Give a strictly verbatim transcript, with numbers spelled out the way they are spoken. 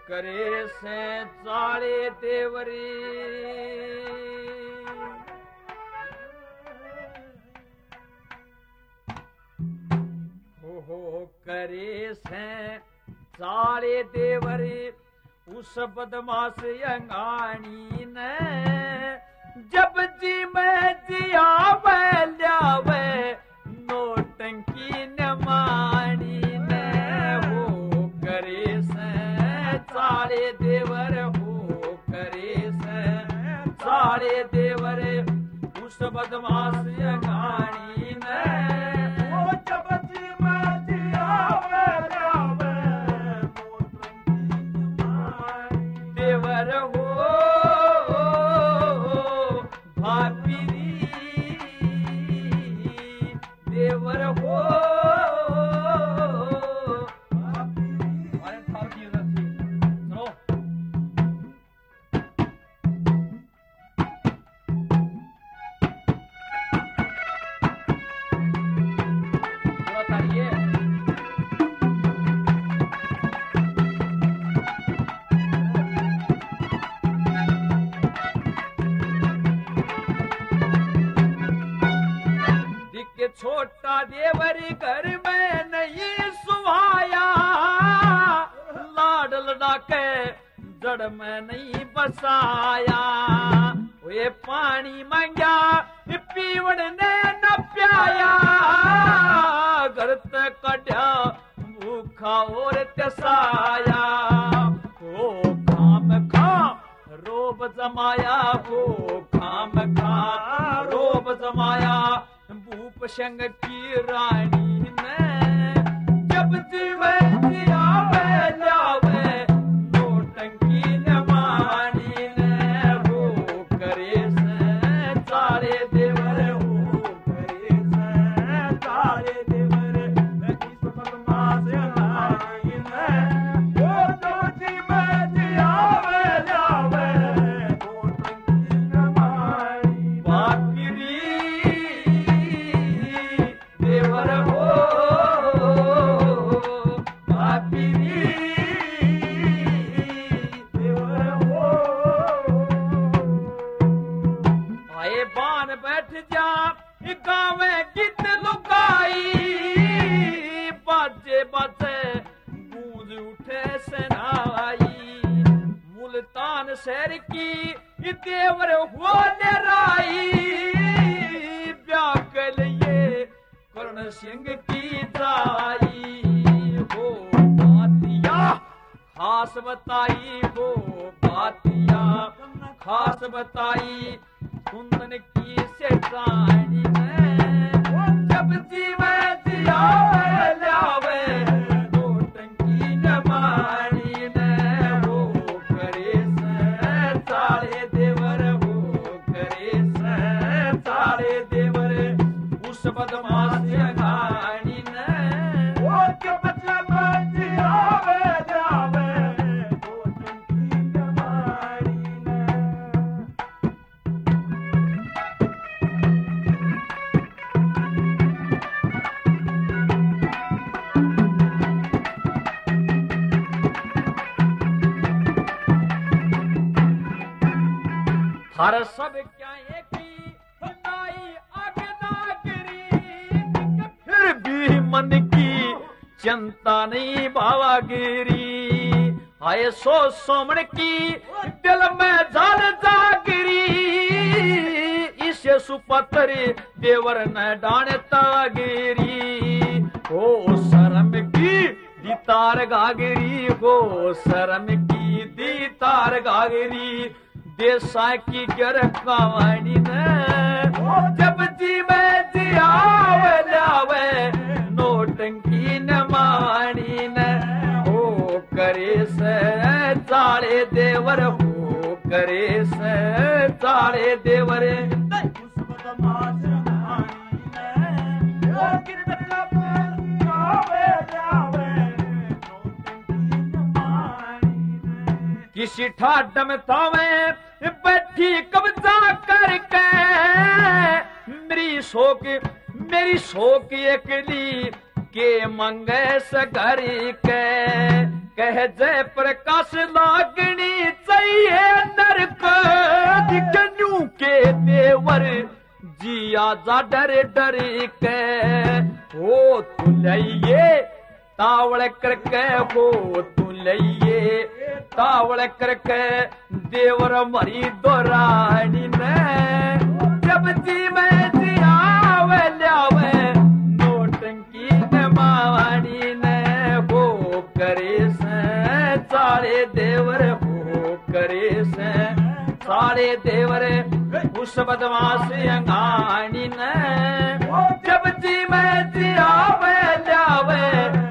करे से चाले देवरी हो हो करे से चाले देवरी उस बदमाश अंगानी ने जब जी में जिया वे ल्यावे नोटंकी न मानी ने हो करे से चाले देवर हो करे से चाले देवर उस बदमाश अंगानी ने वो जब जी में जिया वे ल्यावे देवर हो भापीरी देवर हो अरे थार की उधर थी सुनो थोड़ा तारिए छोटा देवरी घर में नहीं सुहाया लाड लड़ा के जड़ में नहीं बसाया वे पानी मांगा पीवड़ ने न प्याया घर तक कढ़ा भूखा और तसाया हो खाम खा रोब जमाया हो खाम खा रोब जमाया भूप संग की रानी ने जब जीवन जिया वे ल्यावे नोटंकी न मानी ने हो करे से चाले देवर हो करे से चाले देवर इस बदमाश अंगानी ने वो जब जीवन जिया वे ल्यावे नोटंकी न मानी बाकी देवर हो भापीरी देवर हो आए बान बैठ जा गाँव गीत लुकाई बाजे बाजे गूंज उठे सनाई मुल्तान शहर की देवर हो लड़ाई ब्याह के लिए कर्ण सिंह की जाई हो बातिया खास बताई हो बातिया खास बताई कुंदन की सेठानी ने जब जीवे जिया वे ल्यावे नोटंकी न मानी ने हो करे से चाले देवर हो करे से चाले देवर उस बदमाश अंगानी ने वो जब जब जिया वे ल्यावे नोटंकी न मानी ने हर सब क्या एक ही नाई आगना गिरी फिर भी मन की चिंता नहीं भावागिरी आए सो सोमण की दिल में जाल जागिरी इसे सुपत्र देवर न डांटता गिरी हो शर्म की दीतार गागिरी हो शर्म की दीतार गागिरी देसा की गर कवानी ने जब जी में जिया वे ल्यावे नोटंकी न मानी ने हो करे से चाले देवर हो करे से चाले देवर उस बदमाश अंगानी ने वो किरदला पर ल्यावे ल्यावे नोटंकी न मानी ने किसी ठाड में थावे बैठी कब्जा करके मेरी शोक मेरी शोक एकली के मंगे सगर के कह जय प्रकाश लागनी चाहिए नरक दिखनू के देवर जिया जा डर डर के हो तू लइए तावड़ करके हो तू लइए तावड़ करके देवर मरी दोरानी ने जब जी में जी आवे ल्यावे नोटंकी ने मावानी ने हो करे से सारे देवर हो करे से सारे देवर उस बदमाश अंगानी ने जब जी में जी आवे ल्यावे